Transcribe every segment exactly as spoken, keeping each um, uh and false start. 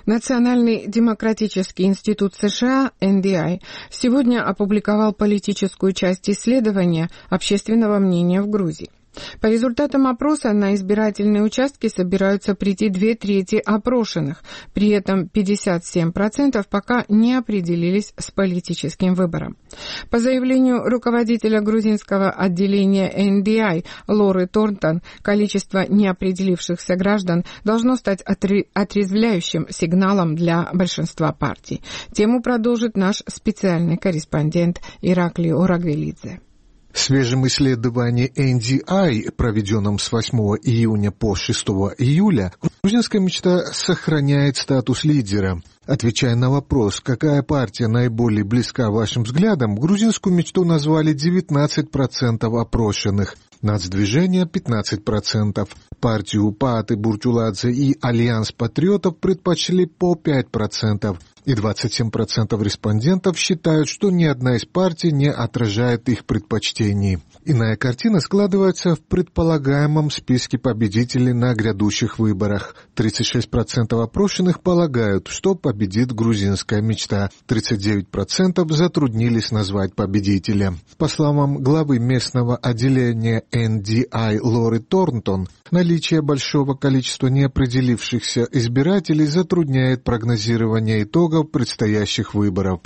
Национальный демократический институт США эн ди ай сегодня опубликовал политическую часть исследования общественного мнения в Грузии. По результатам опроса на избирательные участки собираются прийти две трети опрошенных, при этом пятьдесят семь процентов пока не определились с политическим выбором. По заявлению руководителя грузинского отделения эн ди ай Лоры Торнтон, количество неопределившихся граждан должно стать отрезвляющим сигналом для большинства партий. Тему продолжит наш специальный корреспондент Ираклий Орагвелидзе. В свежем исследовании эн ди ай, проведенном с восьмого июня по шестого июля, грузинская мечта сохраняет статус лидера. Отвечая на вопрос, какая партия наиболее близка вашим взглядам, грузинскую мечту назвали девятнадцать процентов опрошенных, Нацдвижение – пятнадцать процентов, партию Пааты Буртюладзе и Альянс патриотов предпочли по пять процентов, и двадцать семь процентов респондентов считают, что ни одна из партий не отражает их предпочтений. Иная картина складывается в предполагаемом списке победителей на грядущих выборах. тридцать шесть процентов опрошенных полагают, что победит грузинская мечта. тридцать девять процентов затруднились назвать победителя. По словам главы местного отделения эн ди ай Лоры Торнтон, наличие большого количества неопределившихся избирателей затрудняет прогнозирование итогов предстоящих выборов.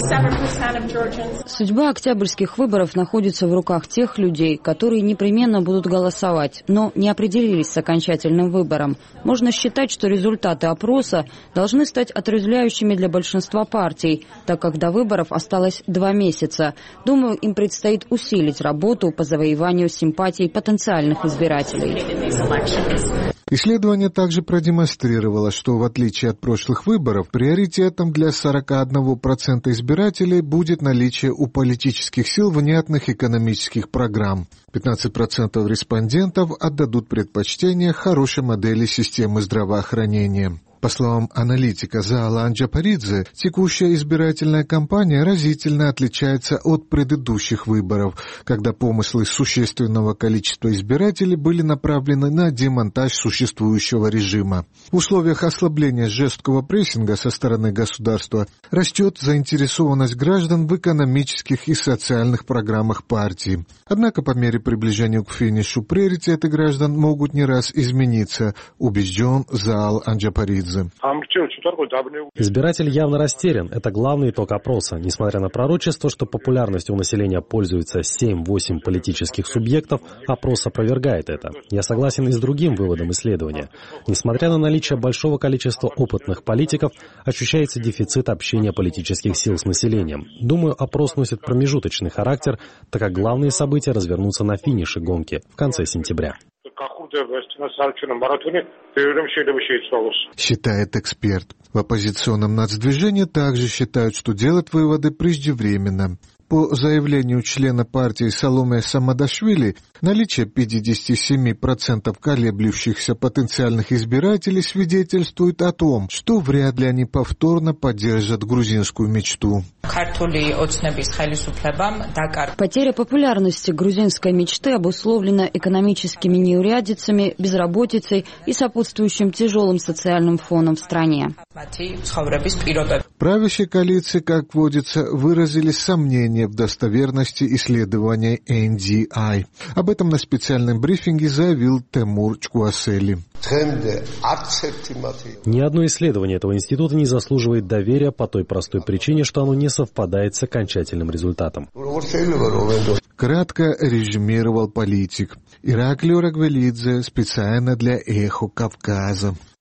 Судьба октябрьских выборов находится в руках тех людей, которые непременно будут голосовать, но не определились с окончательным выбором. Можно считать, что результаты опроса должны стать отрезвляющими для большинства партий, так как до выборов осталось два месяца. Думаю, им предстоит усилить работу по завоеванию симпатий потенциальных избирателей. Исследование также продемонстрировало, что в отличие от прошлых выборов, приоритетом для сорок один процент избирателей будет наличие у политических сил внятных экономических программ. пятнадцать процентов респондентов отдадут предпочтение хорошей модели системы здравоохранения. По словам аналитика Заала Анджапаридзе, текущая избирательная кампания разительно отличается от предыдущих выборов, когда помыслы существенного количества избирателей были направлены на демонтаж существующего режима. В условиях ослабления жесткого прессинга со стороны государства растет заинтересованность граждан в экономических и социальных программах партии. Однако по мере приближения к финишу приоритеты граждан могут не раз измениться, убежден Заал Анджапаридзе. Избиратель явно растерян. Это главный итог опроса. Несмотря на пророчество, что популярностью у населения пользуются семь-восемь политических субъектов, опрос опровергает это. Я согласен и с другим выводом исследования. Несмотря на наличие большого количества опытных политиков, ощущается дефицит общения политических сил с населением. Думаю, опрос носит промежуточный характер, так как главные события развернутся на финише гонки в конце сентября. Считает эксперт. В оппозиционном нацдвижении также считают, что делать выводы преждевременно. По заявлению члена партии Саломе Самадашвили, наличие пятьдесят семь процентов колеблющихся потенциальных избирателей свидетельствует о том, что вряд ли они повторно поддержат грузинскую мечту. Потеря популярности грузинской мечты обусловлена экономическими неурядицами, безработицей и сопутствующим тяжелым социальным фоном в стране. Правящие коалиции, как водится, выразили сомнения в достоверности исследования эн ди ай. Об этом на специальном брифинге заявил Темур Чкуасели. Ни одно исследование этого института не заслуживает доверия по той простой причине, что оно не совпадает с окончательным результатом. Кратко резюмировал политик. Ираклий Орагвелидзе специально для «Эхо Кавказа».